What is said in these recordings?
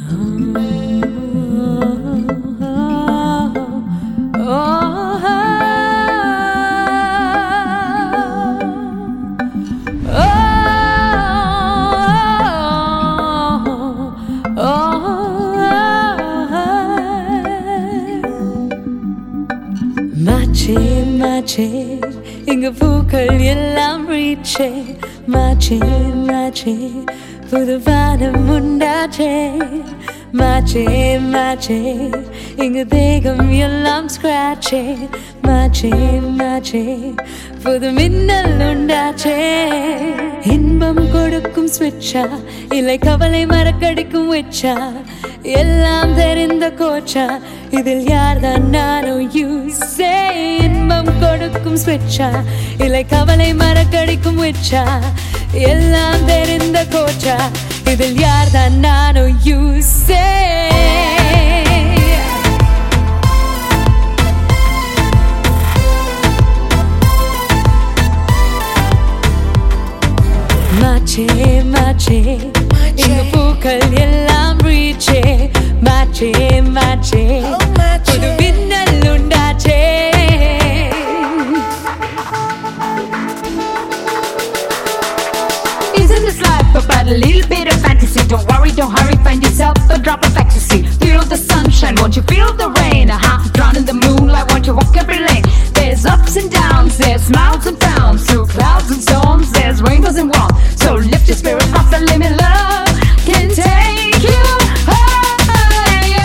மாச்சே மாச்சே இங்க பூக்கள் எல்லாம் ரீச்சே மாச்சே மாச்சே புது வானம் உண்டாச்சே மாச்சே மாச்சே இங்க தேகம் எல்லாம் ஸ்கிராச்சே மாச்சே மாச்சே புது மின்னல் உண்டாச்சே இன்பம் கொடுக்கும் ஸ்விட்சா இல்லை கவலை மறக்கடிக்கும் விச்சா எல்லாம் தெரிந்த கோச்சா இதில் யார்தான் நானும் யூஸே இன்பம் கொடுக்கும் ஸ்விட்சா இல்லை கவலை மறக்கடிக்கும் விச்சா எல்லாம் தெரிந்த கோச்சா இதில் யார்தான் நானும் யூஸே மாச்சே மாச்சே இங்க பூக்கள் எல்லாம் ரீச்சே மாச்சே மாச்சே புது மின்னல் உண்டாச்சே Isn't this life about a little bit of fantasy? Don't worry, don't hurry, find yourself a drop of ecstasy. Feel the sunshine, won't you feel the rain? Drown in the moonlight, won't you walk every lane? There's ups and downs, there's smiles and frowns. Through clouds and storms, there's rainbows and warmth. So lift your spirit off the limit, love can take you higher.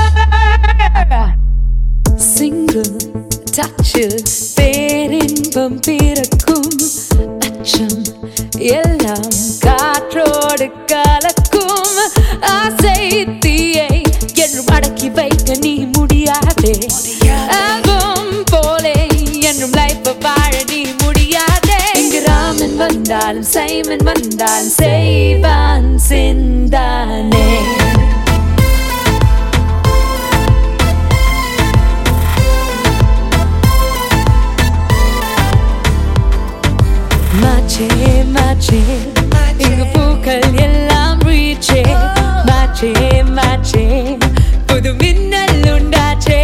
Single touches பேரின்பம் பிறக்கும் அச்சம் எல்லாம் காற்றோடு கலக்கும் ஆசை தீயை என்றும் அடக்கி வைக்க நீ முடியாதே ஆகும் போலே என்றும் லைஃப் வாழ நீ முடியாதே இங்கு ராமன் வந்தாலும் சைமன் வந்தாலும் செய்வான் சிந்தானே மாச்சே மாச்சே இங்கு பூக்கள் எல்லாம் ரீச்சே மாச்சே மாச்சே புது மின்னல் உண்டாச்சே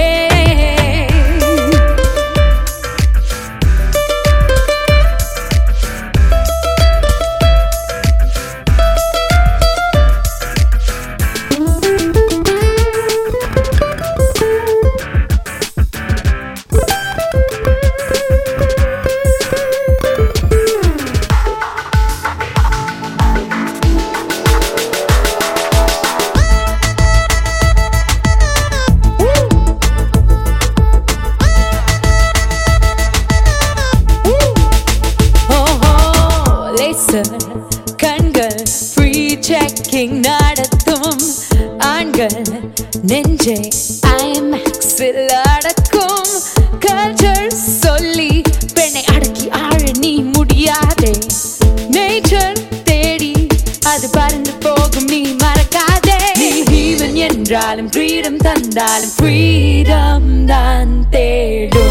கண்கள் ஃப்ரீ செக்கிங் நடத்தும் ஆண்கள் நெஞ்சை ஐமேக்ஸில் அடக்கும் கல்ச்சர் சொல்லி பெண்ணை அடக்கி ஆழ நீ முடியாதே நேச்சர் தேடி அது பறந்து போகும் நீ மறக்காதே நீ ஹீவன் என்றாலும் ஃப்ரீடம் தந்தாலும் ஃப்ரீடம் தான் தேடும்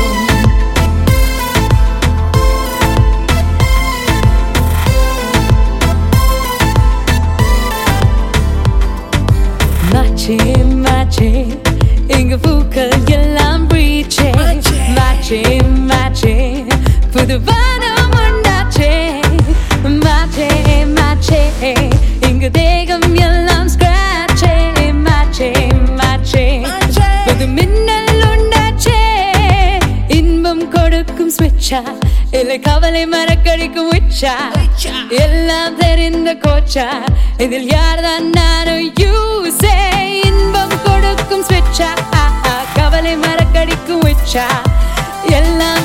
மாச்சே மாச்சே இங்க பூக்கள் எல்லாம் ரீச்சே மாச்சே மாச்சே புது வானம் உண்டாச்சே மாச்சே மாச்சே இங்க தேகம் எல்லாம் ஸ்கிராச்சே மாச்சே மாச்சே புது மின்னல் உண்டாச்சே இன்பம் கொடுக்கும் ஸ்விட்சா இல்லை கவலை மறக்கடிக்கும் விச்சா எல்லாம் தெரிந்த கோச்சா இதில் யார்தான் நானும் யூஸே இன்பம் கொடுக்கும் ஸ்விட்சா கவலை மறக்கடிக்கும் விச்சா எல்லாம்